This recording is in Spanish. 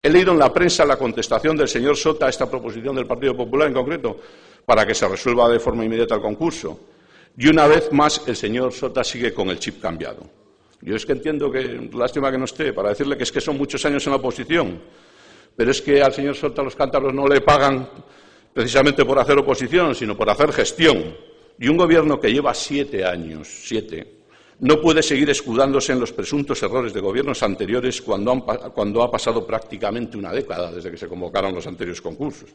He leído en la prensa la contestación del señor Sota a esta proposición del Partido Popular en concreto, para que se resuelva de forma inmediata el concurso. Y una vez más el señor Sota sigue con el chip cambiado. Yo es que entiendo que, lástima que no esté, para decirle que es que son muchos años en la oposición, pero es que al señor Sota los cántabros no le pagan precisamente por hacer oposición, sino por hacer gestión. Y un gobierno que lleva 7 años, no puede seguir escudándose en los presuntos errores de gobiernos anteriores cuando ha pasado prácticamente una década desde que se convocaron los anteriores concursos.